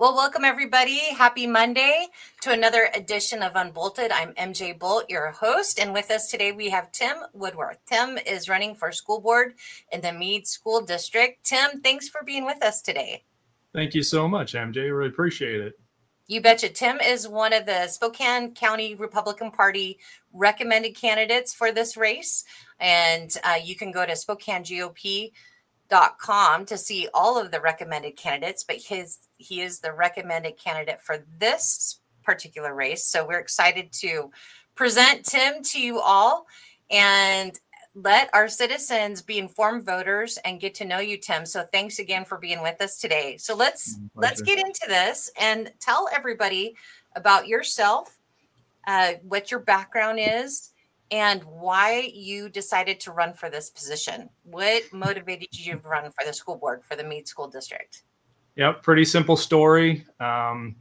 Well, welcome everybody. Happy Monday to another edition of Unbolted. I'm MJ Bolt, your host, and with us today we have Tim Woodworth. Tim is running for school board in the Meade School District. Tim, thanks for being with us today. Thank you so much, MJ. I really appreciate it. You betcha. Tim is one of the Spokane County Republican Party recommended candidates for this race, and you can go to SpokaneGOP.com to see all of the recommended candidates, but he is the recommended candidate for this particular race. So we're excited to present Tim to you all and let our citizens be informed voters and get to know you, Tim. So thanks again for being with us today. So let's get into this and tell everybody about yourself, what your background is, and why you decided to run for this position. What motivated you to run for the school board for the Meade School District? Yep, pretty simple story. I've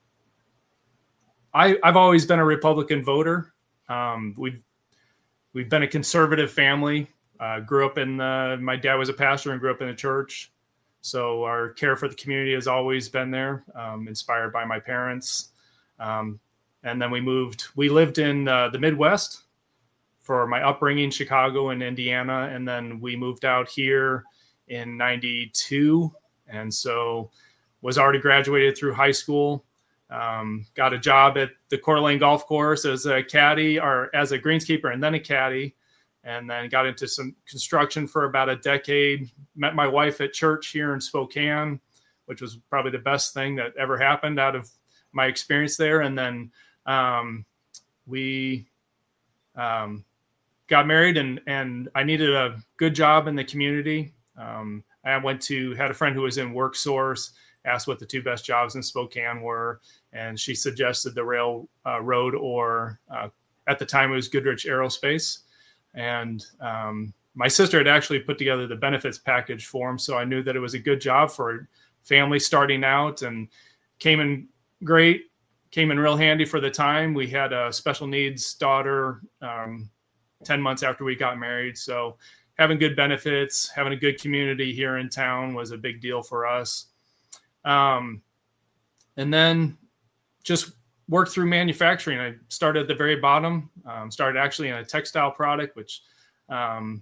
always been a Republican voter. We've been a conservative family. Grew up in my dad was a pastor and grew up in the church. So our care for the community has always been there, inspired by my parents. And then we lived in the Midwest for my upbringing, Chicago and Indiana. And then we moved out here in 92. And so was already graduated through high school. Got a job at the Coeur d'Alene Golf Course as a caddy or as a greenskeeper and then a caddy, and then got into some construction for about a decade. Met my wife at church here in Spokane, which was probably the best thing that ever happened out of my experience there. And then we got married and I needed a good job in the community. I had a friend who was in WorkSource, asked what the two best jobs in Spokane were, and she suggested the railroad or at the time it was Goodrich Aerospace. And my sister had actually put together the benefits package for him, so I knew that it was a good job for a family starting out, and came in real handy for the time. We had a special needs daughter 10 months after we got married, so having good benefits, having a good community here in town was a big deal for us. And then just worked through manufacturing. I started at the very bottom, started actually in a textile product, which got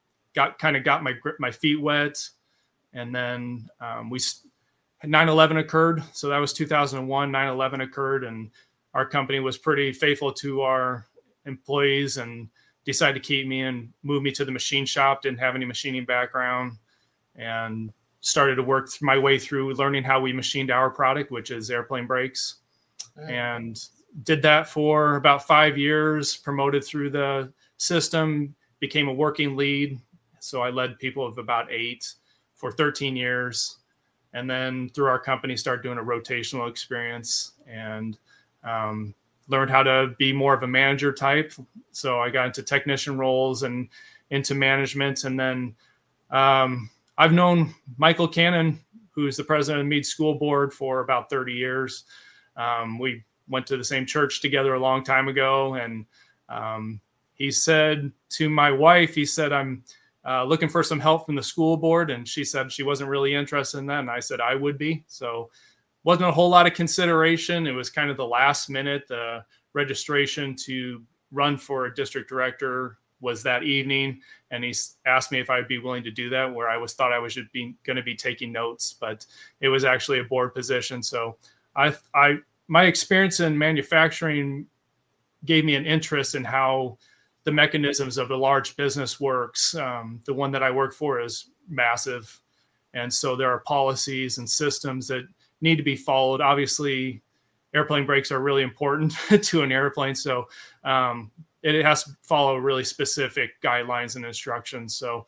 my feet wet. And then 9/11 occurred. So that was 2001, 9/11 occurred. And our company was pretty faithful to our employees and decided to keep me and move me to the machine shop. Didn't have any machining background, and started to work my way through learning how we machined our product, which is airplane brakes. And did that for about 5 years, promoted through the system, became a working lead. So I led people of about 8 for 13 years. And then through our company, started doing a rotational experience and learned how to be more of a manager type. So I got into technician roles and into management. And then I've known Michael Cannon, who's the president of the Meade School Board, for about 30 years. We went to the same church together a long time ago. And he said to my wife, I'm looking for some help from the school board. And she said she wasn't really interested in that. And I said I would be. So wasn't a whole lot of consideration. It was kind of the last minute. The registration to run for a district director was that evening, and he asked me if I'd be willing to do that, where I thought I was going to be taking notes, but it was actually a board position. So my experience in manufacturing gave me an interest in how the mechanisms of a large business works. The one that I work for is massive, and so there are policies and systems that need to be followed. Obviously, airplane brakes are really important to an airplane, so it has to follow really specific guidelines and instructions. So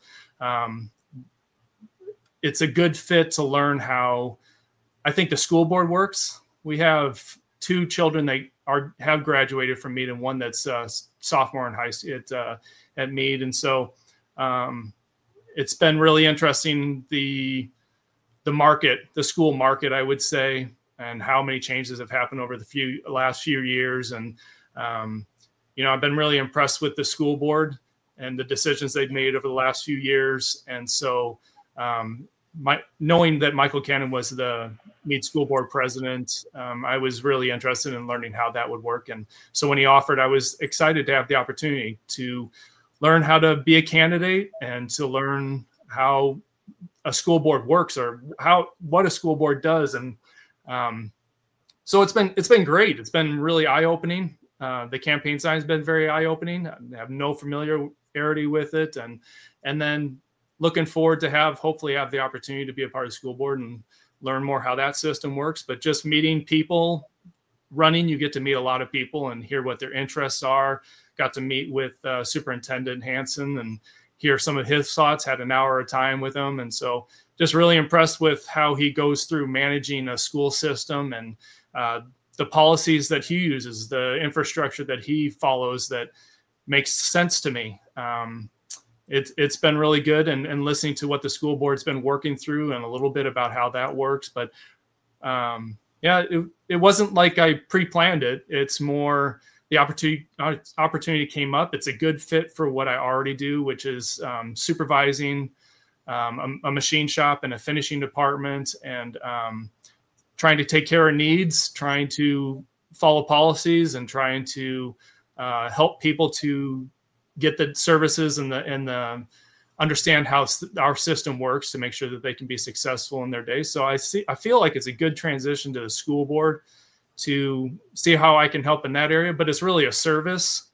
it's a good fit to learn how I think the school board works. We have 2 children that have graduated from Meade and one that's a sophomore in high school at Meade. And so it's been really interesting, the school market, I would say, and how many changes have happened over the last few years. And I've been really impressed with the school board and the decisions they've made over the last few years. And so knowing that Michael Cannon was the Meade School Board president, I was really interested in learning how that would work. And so when he offered, I was excited to have the opportunity to learn how to be a candidate and to learn how a school board works, or what a school board does. And so it's been great. It's been really eye-opening. The campaign side has been very eye-opening. I have no familiarity with it, and then looking forward to hopefully have the opportunity to be a part of the school board and learn more how that system works. But just meeting people, running, you get to meet a lot of people and hear what their interests are. Got to meet with Superintendent Hanson and hear some of his thoughts, had an hour of time with him. And so just really impressed with how he goes through managing a school system and the policies that he uses, the infrastructure that he follows that makes sense to me. It's been really good, and listening to what the school board's been working through and a little bit about how that works. But it wasn't like I pre-planned it. It's more the opportunity came up. It's a good fit for what I already do, which is supervising a machine shop and a finishing department, and trying to take care of needs, trying to follow policies, and trying to help people to get the services and the understand how our system works to make sure that they can be successful in their day. So I feel like it's a good transition to the school board to see how I can help in that area, but it's really a service.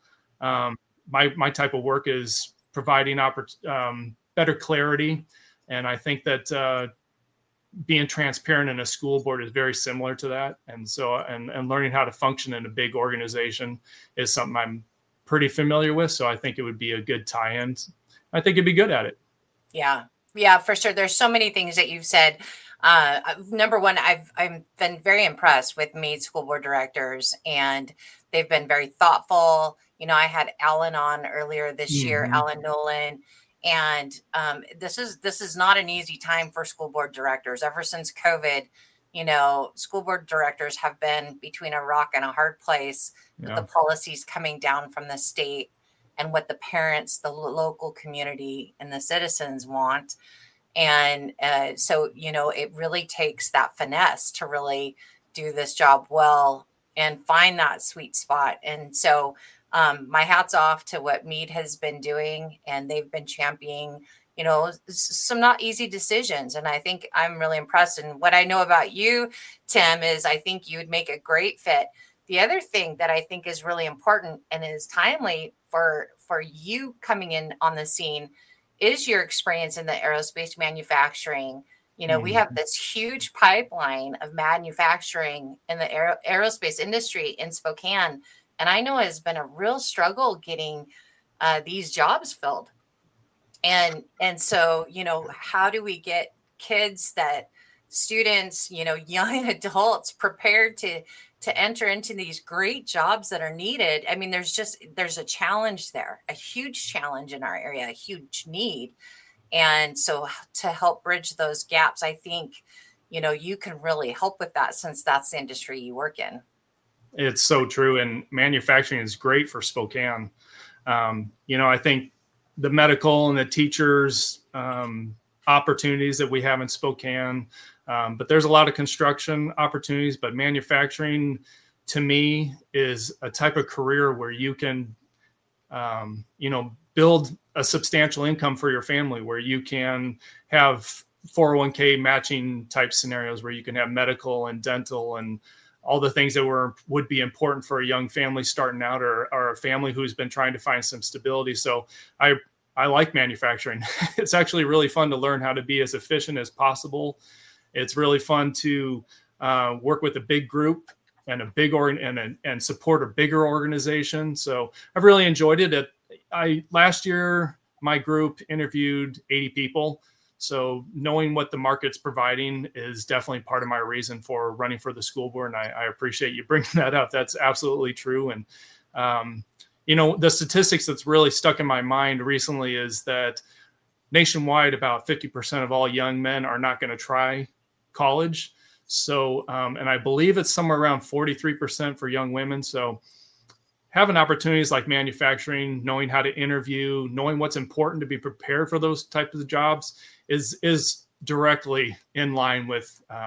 My type of work is providing better clarity. And I think that being transparent in a school board is very similar to that. And so, and learning how to function in a big organization is something I'm pretty familiar with. So I think it would be a good tie-in. I think it'd be good at it. Yeah, for sure. There's so many things that you've said. Number one, I've been very impressed with Meade School Board directors, and they've been very thoughtful. I had Alan on earlier this year, Alan Nolan, and this is not an easy time for school board directors. Ever since COVID, school board directors have been between a rock and a hard place with the policies coming down from the state and what the parents, the local community, and the citizens want. And so, it really takes that finesse to really do this job well and find that sweet spot. And so my hat's off to what Meade has been doing, and they've been championing, some not easy decisions. And I think I'm really impressed. And what I know about you, Tim, is I think you would make a great fit. The other thing that I think is really important and is timely for you coming in on the scene is your experience in the aerospace manufacturing. We have this huge pipeline of manufacturing in the aerospace industry in Spokane. And I know it has been a real struggle getting these jobs filled. And so, how do we get students, young adults prepared to enter into these great jobs that are needed? I mean, there's a challenge there, a huge challenge in our area, a huge need. And so to help bridge those gaps, I think, you can really help with that, since that's the industry you work in. It's so true. And manufacturing is great for Spokane. I think the medical and the teachers opportunities that we have in Spokane, but there's a lot of construction opportunities, but manufacturing to me is a type of career where you can, build a substantial income for your family, where you can have 401k matching type scenarios, where you can have medical and dental and all the things that would be important for a young family starting out, or a family who's been trying to find some stability. So I like manufacturing. It's actually really fun to learn how to be as efficient as possible. It's really fun to work with a big group and a big and support a bigger organization. So I've really enjoyed it. Last year, my group interviewed 80 people. So knowing what the market's providing is definitely part of my reason for running for the school board. And I appreciate you bringing that up. That's absolutely true. And, the statistics that's really stuck in my mind recently is that nationwide, about 50% of all young men are not going to try college. So, and I believe it's somewhere around 43% for young women. So having opportunities like manufacturing, knowing how to interview, knowing what's important to be prepared for those types of jobs is directly in line with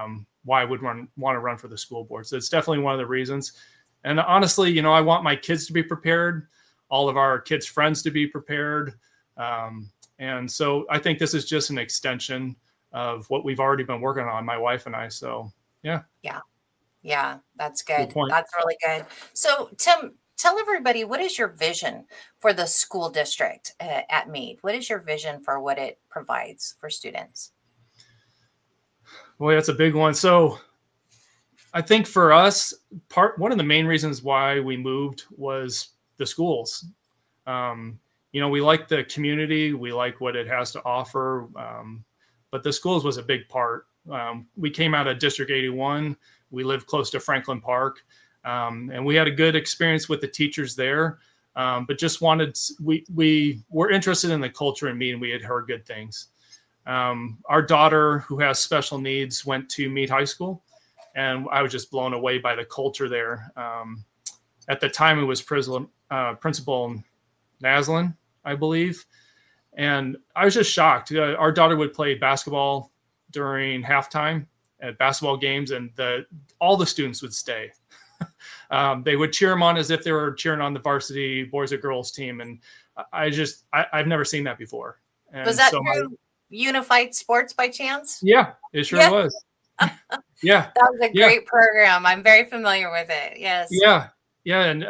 why I would want to run for the school board. So it's definitely one of the reasons. And honestly, I want my kids to be prepared, all of our kids' friends to be prepared. And so I think this is just an extension of what we've already been working on, my wife and I. So, yeah. Yeah, that's good. Good point. That's really good. So, Tim, tell everybody, what is your vision for the school district at Meade? What is your vision for what it provides for students? Boy, that's a big one. So I think for us, one of the main reasons why we moved was the schools. We like the community, we like what it has to offer, but the schools was a big part. We came out of District 81. We lived close to Franklin Park, and we had a good experience with the teachers there. But just we were interested in the culture in Meade, and we had heard good things. Our daughter, who has special needs, went to Meade High School, and I was just blown away by the culture there. At the time, it was Principal Naslin, I believe. And I was just shocked. Our daughter would play basketball during halftime at basketball games, and all the students would stay. They would cheer them on as if they were cheering on the varsity boys or girls team. And I've never seen that before. And was that through Unified Sports by chance? Yeah, it sure was. Yeah. That was a great program. I'm very familiar with it. Yes. Yeah. Yeah. And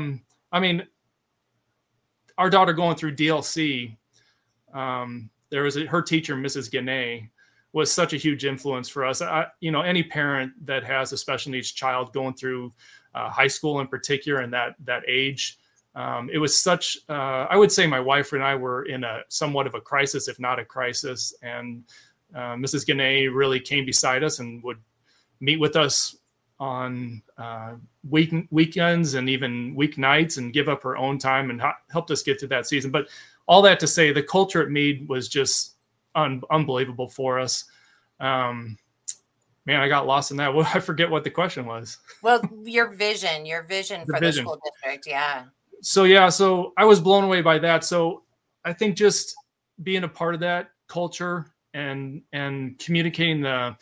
our daughter going through DLC, there was her teacher, Mrs. Ganay, was such a huge influence for us. Any parent that has a special needs child going through high school in particular, and that age, it was such, I would say my wife and I were in somewhat of a crisis, if not a crisis. And Mrs. Ganay really came beside us and would meet with us on weekends and even weeknights, and give up her own time and helped us get through that season. But all that to say, the culture at Meade was just unbelievable for us. Man, I got lost in that. Well, I forget what the question was. Well, your vision for the school district. Yeah. So I was blown away by that. So I think just being a part of that culture and communicating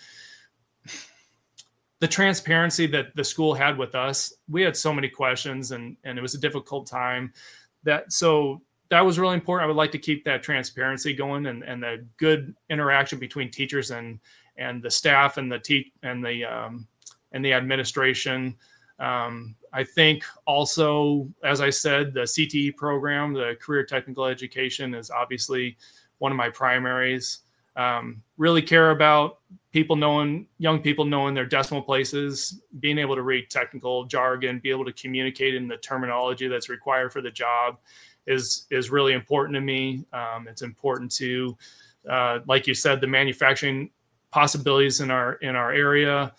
the transparency that the school had with us. We had so many questions, and it was a difficult time. So that was really important. I would like to keep that transparency going, and the good interaction between teachers and the staff and the administration. I think also, as I said, the CTE program, the Career Technical Education, is obviously one of my primaries. Really care about young people knowing their decimal places, being able to read technical jargon, be able to communicate in the terminology that's required for the job is really important to me. It's important to, like you said, the manufacturing possibilities in our area.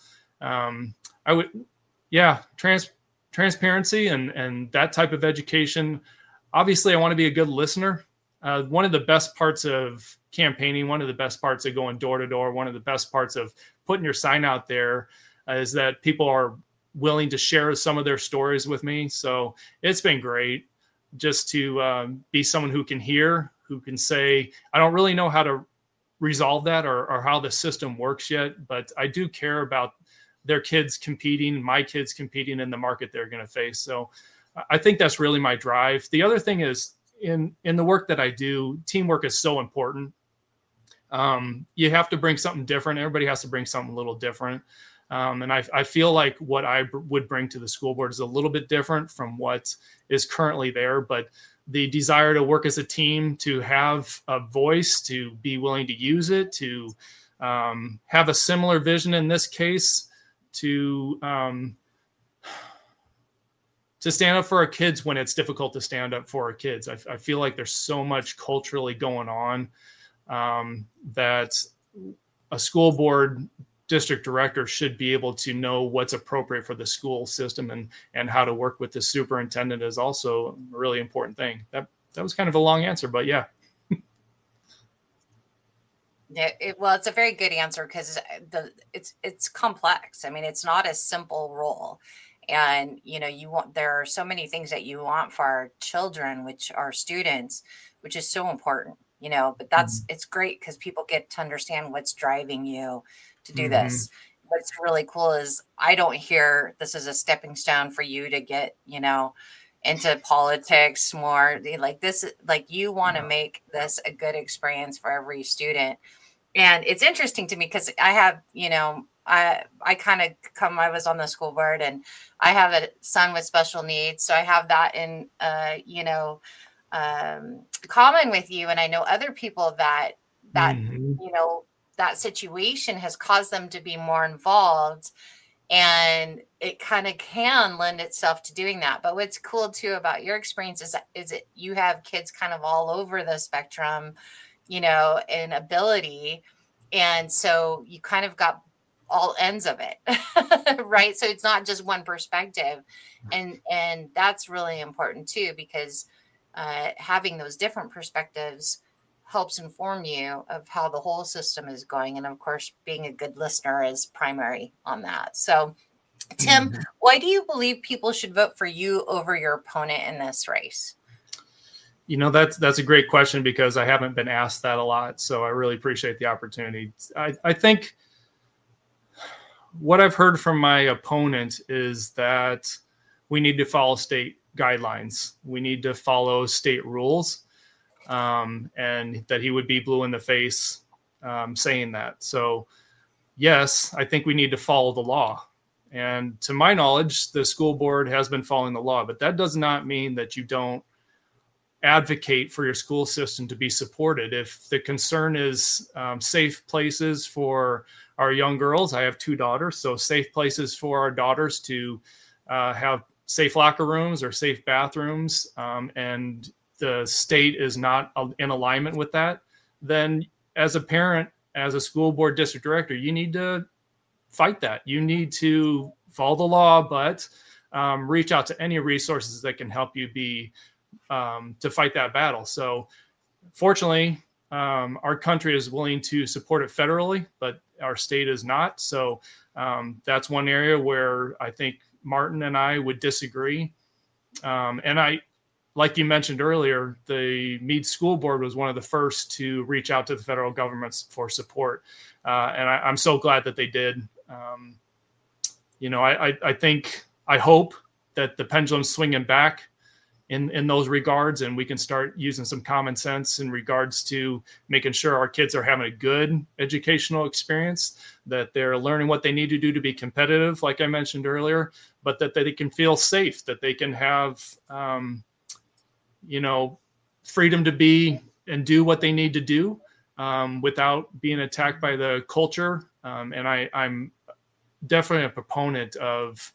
Transparency and that type of education. Obviously, I want to be a good listener. One of the best parts of campaigning, one of the best parts of going door to door, one of the best parts of putting your sign out there is that people are willing to share some of their stories with me. So it's been great just to be someone who can hear, who can say, I don't really know how to resolve that or how the system works yet, but I do care about their kids competing, my kids competing in the market they're going to face. So I think that's really my drive. The other thing is, in the work that I do, teamwork is so important. You have to bring something different. Everybody has to bring something a little different. And I feel like what I would bring to the school board is a little bit different from what is currently there. But the desire to work as a team, to have a voice, to be willing to use it, to have a similar vision in this case, to stand up for our kids when it's difficult to stand up for our kids. I feel like there's so much culturally going on that a school board district director should be able to know what's appropriate for the school system, and how to work with the superintendent is also a really important thing. That was kind of a long answer, but yeah. Well, it's a very good answer because it's complex. I mean, it's not a simple role. And, there are so many things that you want for our children, which are students, which is so important, but it's great because people get to understand what's driving you to do this. what's really cool is I don't hear this is a stepping stone for you to get, into politics more. Like this, like you want to make this a good experience for every student. And it's interesting to me because I have, I kind of I was on the school board and I have a son with special needs. So I have that in, common with you. And I know other people that, Mhm. that situation has caused them to be more involved, and it kind of can lend itself to doing that. But what's cool too about your experience is that you have kids kind of all over the spectrum, in ability. And so you kind of got all ends of it, right? So it's not just one perspective. And that's really important too, because having those different perspectives helps inform you of how the whole system is going. And of course, being a good listener is primary on that. So, Tim, Mhm. why do you believe people should vote for you over your opponent in this race? That's a great question because I haven't been asked that a lot. So I really appreciate the opportunity. I think what I've heard from my opponent is that we need to follow state guidelines. We need to follow state rules, and that he would be blue in the face saying that. So, yes, I think we need to follow the law. And to my knowledge, the school board has been following the law, but that does not mean that you don't advocate for your school system to be supported. If the concern is safe places for our young girls, I have 2 daughters, so safe places for our daughters to have safe locker rooms or safe bathrooms, and the state is not in alignment with that, then as a parent, as a school board district director, you need to fight that. You need to follow the law, but reach out to any resources that can help you to fight that battle. So fortunately, our country is willing to support it federally, but our state is not. So that's one area where I think Martin and I would disagree. Like you mentioned earlier, the Meade School Board was one of the first to reach out to the federal government for support. And I'm so glad that they did. I hope that the pendulum's swinging back in those regards, and we can start using some common sense in regards to making sure our kids are having a good educational experience, that they're learning what they need to do to be competitive, like I mentioned earlier, but that they can feel safe, that they can have, freedom to be and do what they need to do without being attacked by the culture. And I'm definitely a proponent of,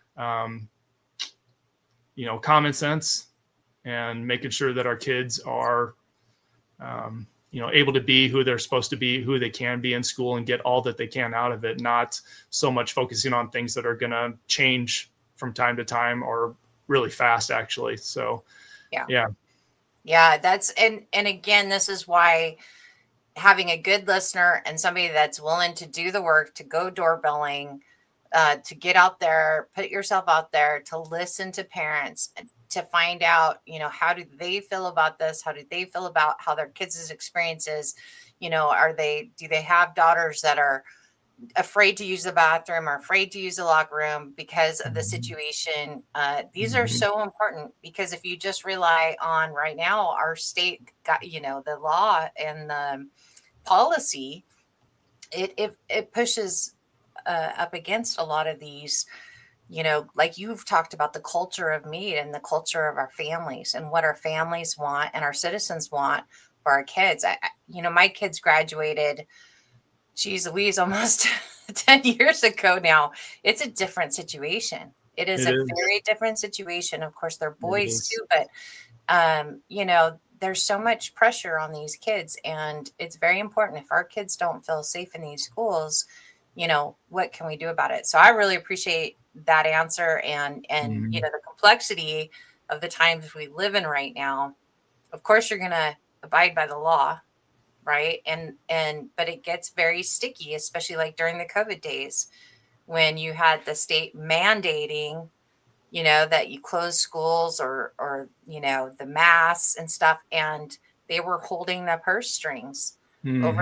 common sense and making sure that our kids are, able to be who they're supposed to be, who they can be in school, and get all that they can out of it, not so much focusing on things that are going to change from time to time or really fast, actually. So, yeah. Yeah, and again, this is why having a good listener and somebody that's willing to do the work, to go doorbelling, to get out there, put yourself out there, to listen to parents, to find out, how do they feel about this? How do they feel about how their kids' experiences, do they have daughters that are afraid to use the bathroom or afraid to use the locker room because of the situation? These are so important, because if you just rely on right now, our state got, the law and the policy, it pushes up against a lot of these, like you've talked about the culture of Meade and the culture of our families and what our families want and our citizens want for our kids. My kids graduated, geez Louise, almost 10 years ago now. It's a different situation. It is It a is. very different situation. Of course, they're It boys is. too, but there's so much pressure on these kids, and it's very important. If our kids don't feel safe in these schools, what can we do about it? So I really appreciate that answer, and Mhm. the complexity of the times we live in right now. Of course, you're going to abide by the law, right? But it gets very sticky, especially like during the COVID days when you had the state mandating, that you close schools, or the masks and stuff, and they were holding the purse strings over the Mhm.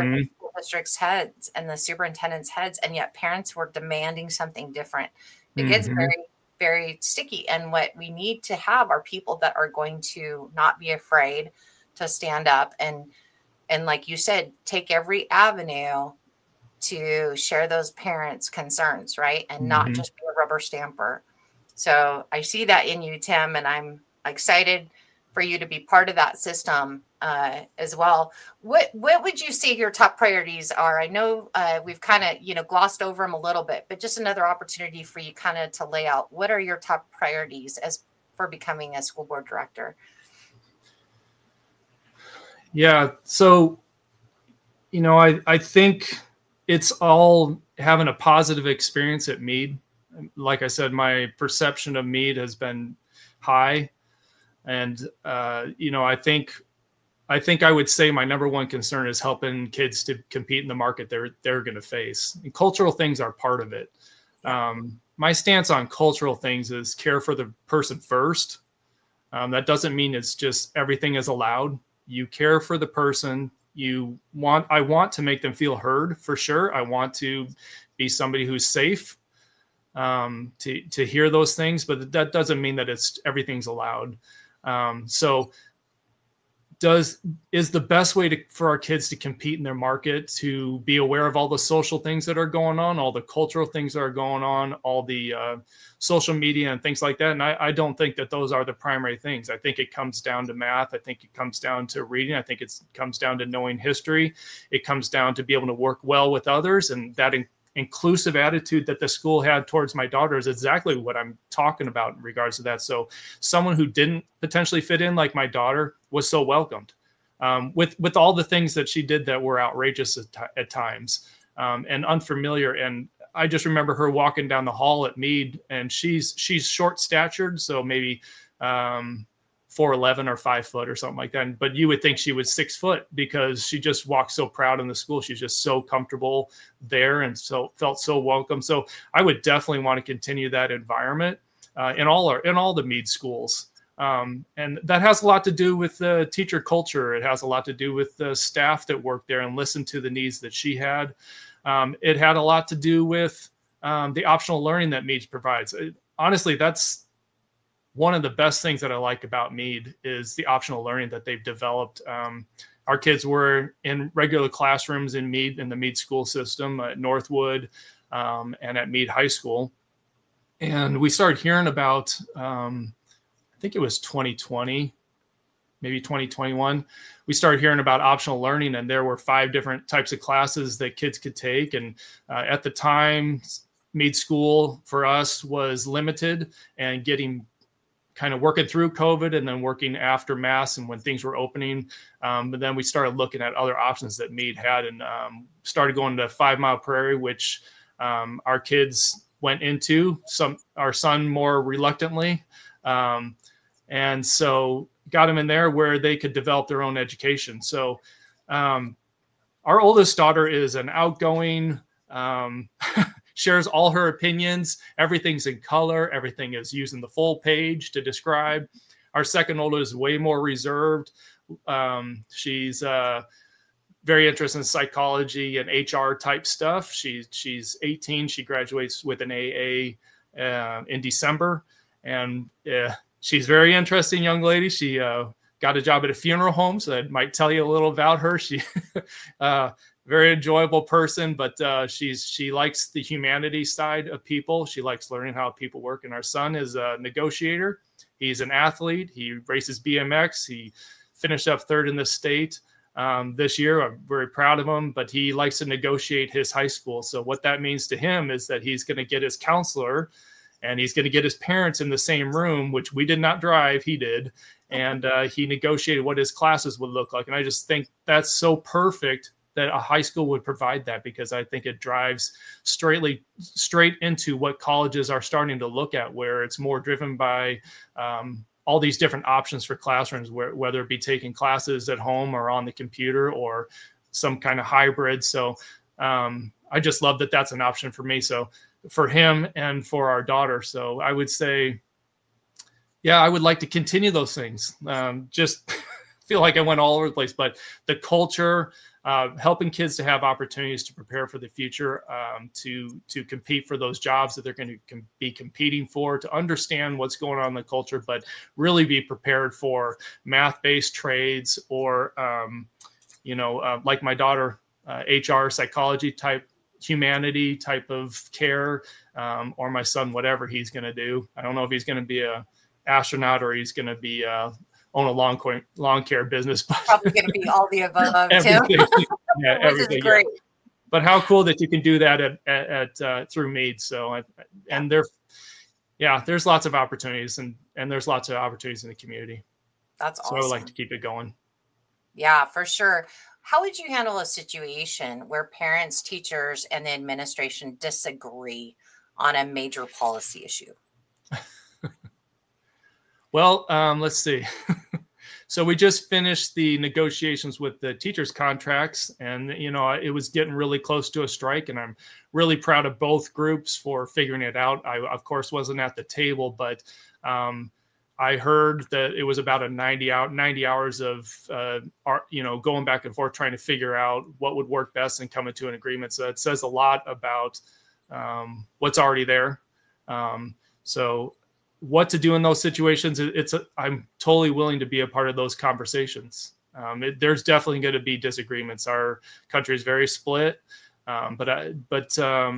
school districts' heads and the superintendent's heads, and yet parents were demanding something different. It gets very, very sticky. And what we need to have are people that are going to not be afraid to stand up and like you said, take every avenue to share those parents' concerns, right? And not just be a rubber stamper. So I see that in you, Tim, and I'm excited for you to be part of that system as well. What would you say your top priorities are? I know we've kind of glossed over them a little bit, but just another opportunity for you kind of to lay out what are your top priorities as for becoming a school board director. Yeah, so I think it's all having a positive experience at Mead. Like I said, my perception of Mead has been high. And, I think I would say my number one concern is helping kids to compete in the market they're going to face. And cultural things are part of it. My stance on cultural things is care for the person first. That doesn't mean it's just everything is allowed. You care for the person. I want to make them feel heard for sure. I want to be somebody who's safe to hear those things, but that doesn't mean that everything's allowed. So is the best way for our kids to compete in their market to be aware of all the social things that are going on, all the cultural things that are going on, all the social media and things like that. And I don't think that those are the primary things. I think it comes down to math. I think it comes down to reading. I think it comes down to knowing history. It comes down to be able to work well with others. And that inclusive attitude that the school had towards my daughter is exactly what I'm talking about in regards to that. So someone who didn't potentially fit in like my daughter was so welcomed with all the things that she did that were outrageous at times and unfamiliar. And I just remember her walking down the hall at Mead, and she's short statured. So maybe 4'11" or 5 foot or something like that. But you would think she was 6 foot because she just walked so proud in the school. She's just so comfortable there and so felt so welcome. So I would definitely want to continue that environment in all the Mead schools. And that has a lot to do with the teacher culture. It has a lot to do with the staff that worked there and listened to the needs that she had. It had a lot to do with the optional learning that Mead provides. Honestly, that's one of the best things that I like about Mead is the optional learning that they've developed. Our kids were in regular classrooms in Mead, in the Mead school system at Northwood and at Mead High School. And we started hearing about, I think it was 2020, maybe 2021. We started hearing about optional learning, and there were 5 different types of classes that kids could take. And at the time, Mead School for us was limited and kind of working through COVID and then working after mass and when things were opening. But then we started looking at other options that Mead had and started going to 5 Mile Prairie, which our kids went into, our son more reluctantly. And so got them in there where they could develop their own education. So our oldest daughter is an outgoing, shares all her opinions. Everything's in color. Everything is using the full page to describe. Our second oldest is way more reserved. She's very interested in psychology and HR type stuff. She's 18. She graduates with an AA in December. And she's a very interesting young lady. She got a job at a funeral home, so that might tell you a little about her. She very enjoyable person, but she likes the humanity side of people. She likes learning how people work. And our son is a negotiator. He's an athlete. He races BMX. He finished up 3rd in the state this year. I'm very proud of him, but he likes to negotiate his high school. So what that means to him is that he's going to get his counselor and he's going to get his parents in the same room, which we did not drive. He did. And he negotiated what his classes would look like. And I just think that's so perfect that a high school would provide that, because I think it drives straight into what colleges are starting to look at, where it's more driven by all these different options for classrooms, whether it be taking classes at home or on the computer or some kind of hybrid. So I just love that that's an option for me. So for him and for our daughter. So I would say, yeah, I would like to continue those things. Just feel like I went all over the place, but the culture, helping kids to have opportunities to prepare for the future, to compete for those jobs that they're going to be competing for, to understand what's going on in the culture, but really be prepared for math-based trades or, like my daughter, HR, psychology type, humanity type of care, or my son, whatever he's going to do. I don't know if he's going to be a astronaut or he's going to be own a lawn care business. But probably going to be all the above, Tim. Yeah, everything. Is great. Yeah. But how cool that you can do that at through Meade. So, there's lots of opportunities, and there's lots of opportunities in the community. That's awesome. So I would like to keep it going. Yeah, for sure. How would you handle a situation where parents, teachers, and the administration disagree on a major policy issue? Well, let's see. So we just finished the negotiations with the teachers' contracts, and it was getting really close to a strike, and I'm really proud of both groups for figuring it out. I, of course, wasn't at the table, but I heard that it was about 90 hours of going back and forth trying to figure out what would work best and coming to an agreement. So it says a lot about what's already there. So what to do in those situations, I'm totally willing to be a part of those conversations. There's definitely going to be disagreements. Our country is very split, but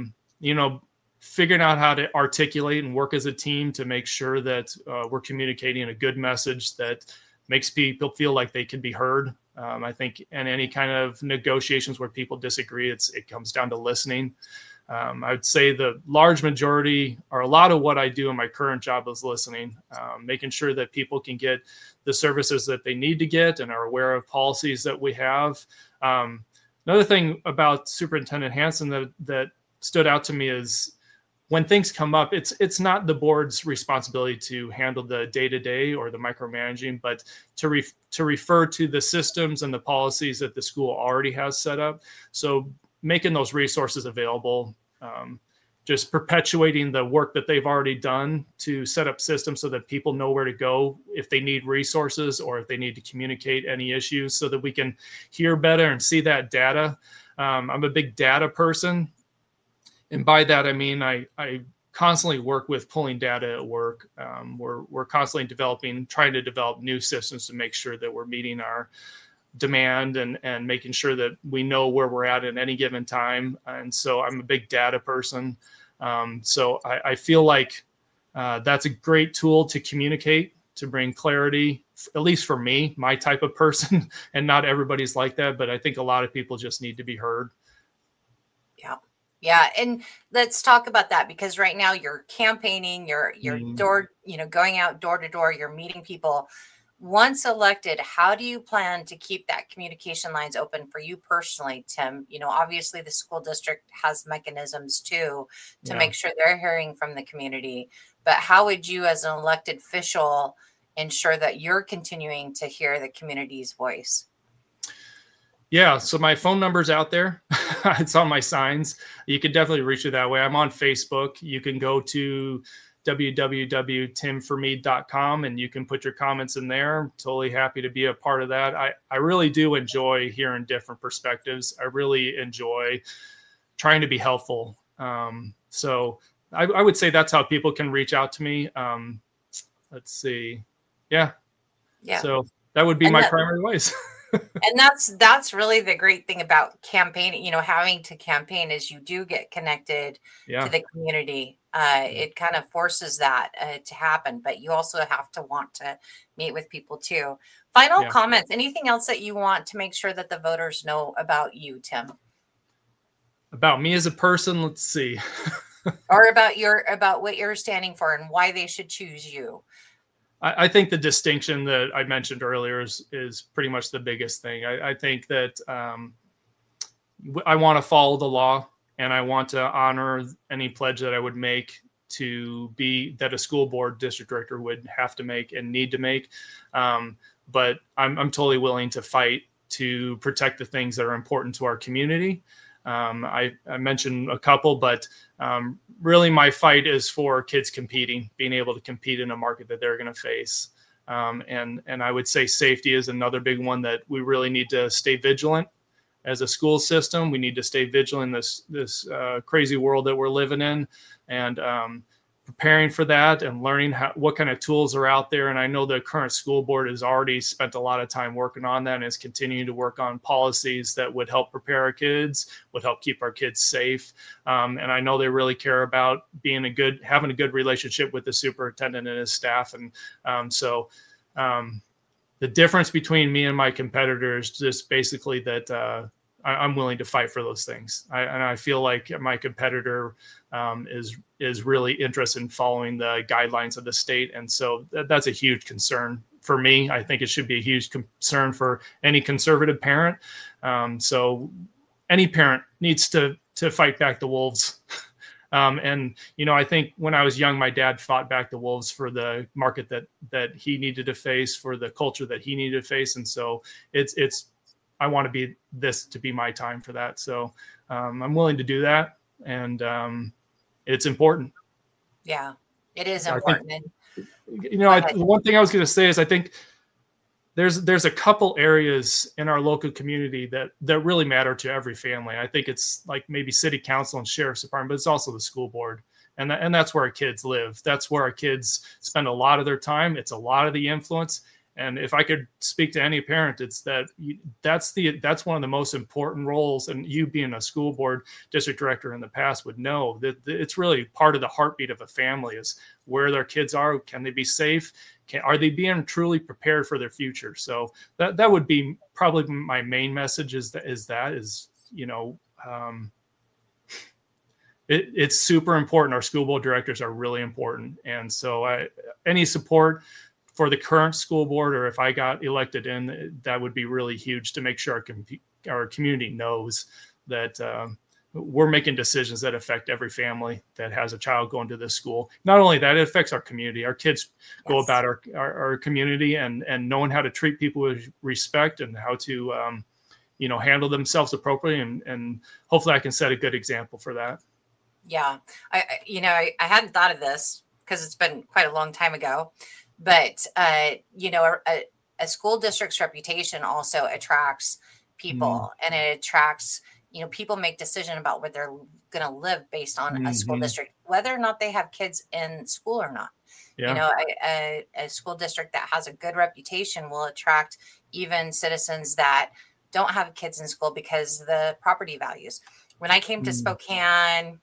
figuring out how to articulate and work as a team to make sure that we're communicating a good message that makes people feel like they can be heard. I think in any kind of negotiations where people disagree, it comes down to listening. I would say the large majority, or a lot of what I do in my current job, is listening, making sure that people can get the services that they need to get and are aware of policies that we have. Another thing about Superintendent Hansen that stood out to me is when things come up, it's not the board's responsibility to handle the day-to-day or the micromanaging, but to refer to the systems and the policies that the school already has set up. So making those resources available, just perpetuating the work that they've already done to set up systems so that people know where to go if they need resources or if they need to communicate any issues, so that we can hear better and see that data. I'm a big data person. And by that, I mean, I constantly work with pulling data at work. We're constantly trying to develop new systems to make sure that we're meeting our demand and making sure that we know where we're at any given time. And so I'm a big data person. So I feel like that's a great tool to communicate, to bring clarity, at least for me, my type of person. And not everybody's like that, but I think a lot of people just need to be heard. Yeah. Yeah. And let's talk about that, because right now you're campaigning, you're going out door to door, you're meeting people. Once elected, how do you plan to keep that communication lines open for you personally, Tim? Obviously the school district has mechanisms too to make sure they're hearing from the community, but how would you as an elected official ensure that you're continuing to hear the community's voice? Yeah, so my phone number's out there. It's on my signs. You can definitely reach me that way. I'm on Facebook. You can go to www.timformeade.com and you can put your comments in there. I'm totally happy to be a part of that. I really do enjoy hearing different perspectives. I really enjoy trying to be helpful. So I would say that's how people can reach out to me. Let's see. Yeah. So that would be my primary ways. And that's really the great thing about campaigning, having to campaign, is you do get connected to the community. It kind of forces that to happen, but you also have to want to meet with people too. Final comments, anything else that you want to make sure that the voters know about you, Tim? About me as a person, let's see. Or about what you're standing for and why they should choose you. I think the distinction that I mentioned earlier is pretty much the biggest thing. I think that I want to follow the law, and I want to honor any pledge that I would make that a school board district director would have to make and need to make. But I'm totally willing to fight to protect the things that are important to our community. I mentioned a couple, but really my fight is for kids competing, being able to compete in a market that they're going to face. And I would say safety is another big one that we really need to stay vigilant. as a school system. We need to stay vigilant in this crazy world that we're living in, and preparing for that and learning what kind of tools are out there. And I know the current school board has already spent a lot of time working on that and is continuing to work on policies that would help prepare our kids, would help keep our kids safe. And I know they really care about having a good relationship with the superintendent and his staff. And the difference between me and my competitors is just basically that I'm willing to fight for those things. And I feel like my competitor is really interested in following the guidelines of the state. And so that's a huge concern for me. I think it should be a huge concern for any conservative parent. So any parent needs to fight back the wolves. And, I think when I was young, my dad fought back the wolves for the market that he needed to face, for the culture that he needed to face. And so I want to be my time for that. So I'm willing to do that. And it's important. Yeah, it is important. The one thing I was going to say is I think there's a couple areas in our local community that really matter to every family. I think it's like maybe city council and sheriff's department, but it's also the school board. And that's where our kids live. That's where our kids spend a lot of their time. It's a lot of the influence. And if I could speak to any parent, it's that's one of the most important roles. And you being a school board district director in the past would know that it's really part of the heartbeat of a family is where their kids are. Can they be safe? Are they being truly prepared for their future? So that would be probably my main message it's super important. Our school board directors are really important. And so any support for the current school board, or if I got elected in, that would be really huge to make sure our community knows that we're making decisions that affect every family that has a child going to this school. Not only that, it affects our community. Our kids go about our community and knowing how to treat people with respect and how to handle themselves appropriately. And hopefully I can set a good example for that. Yeah. I hadn't thought of this because it's been quite a long time ago. But, a school district's reputation also attracts people, and it attracts, people make decisions about where they're going to live based on a school district, whether or not they have kids in school or not. Yeah. A school district that has a good reputation will attract even citizens that don't have kids in school because the property values. When I came to Spokane,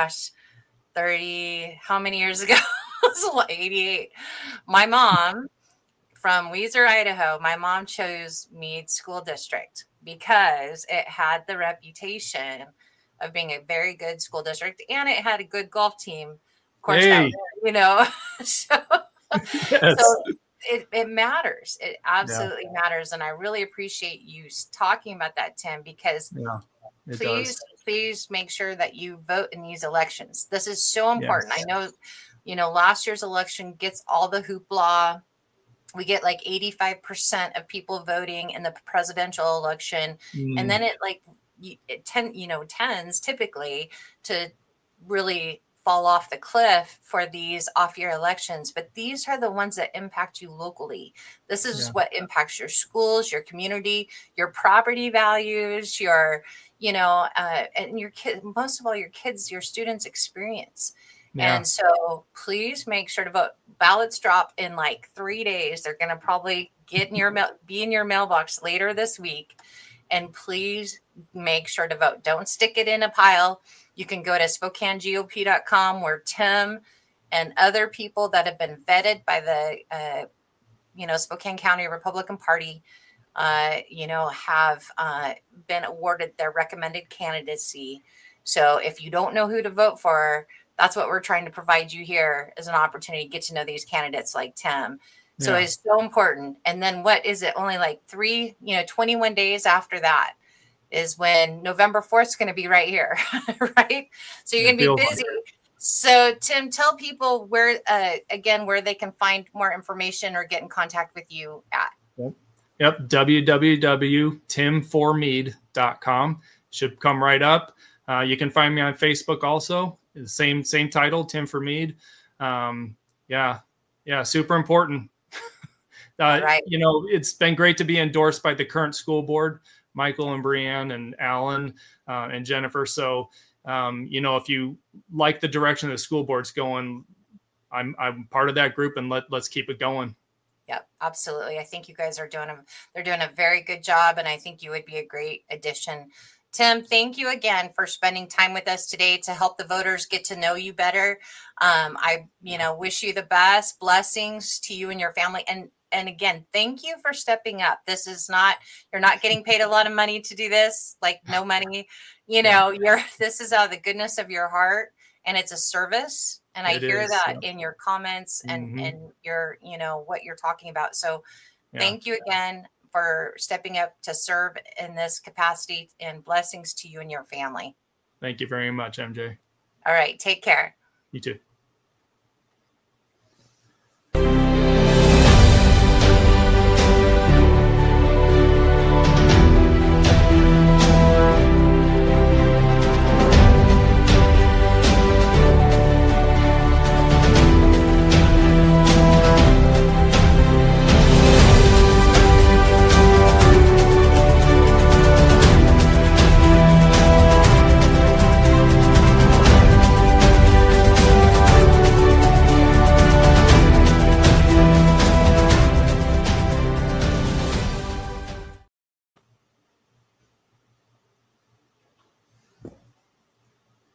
30, how many years ago? 88. My mom from Weiser, Idaho, my mom chose Meade School District because it had the reputation of being a very good school district, and it had a good golf team. Of course, so it matters. It absolutely matters. And I really appreciate you talking about that, Tim, because please make sure that you vote in these elections. This is so important. Yes. I know, last year's election gets all the hoopla. We get like 85% of people voting in the presidential election. And then it tends typically to really fall off the cliff for these off-year elections. But these are the ones that impact you locally. This is what impacts your schools, your community, your property values, your and your kid, most of all, your kids, your students' experience. Yeah. And so please make sure to vote. Ballots drop in like 3 days. They're going to probably be in your mailbox later this week. And please make sure to vote. Don't stick it in a pile. You can go to SpokaneGOP.com where Tim and other people that have been vetted by the, Spokane County Republican Party, have been awarded their recommended candidacy. So if you don't know who to vote for, that's what we're trying to provide you here as an opportunity to get to know these candidates like Tim. So it's so important. And then what is it? Only like 21 days after that is when November 4th is going to be right here, right? So you're going to be busy. So Tim, tell people where they can find more information or get in contact with you at. Yep. www.timformeade.com should come right up. You can find me on Facebook also. Same title, Tim for Meade. Super important. Right. It's been great to be endorsed by the current school board. Michael and Brianne and Alan and Jennifer. So, if you like the direction the school board's going, I'm part of that group, and let's keep it going. Yep, absolutely. I think you guys are they're doing a very good job, and I think you would be a great addition. Tim, thank you again for spending time with us today to help the voters get to know you better. I wish you the best. Blessings to you and your family. And again, thank you for stepping up. This is not, you're not getting paid a lot of money to do this, like no money, this is out of the goodness of your heart, and it's a service. And I hear that in your comments and your, what you're talking about. So thank you again for stepping up to serve in this capacity, and blessings to you and your family. Thank you very much, MJ. All right. Take care. You too.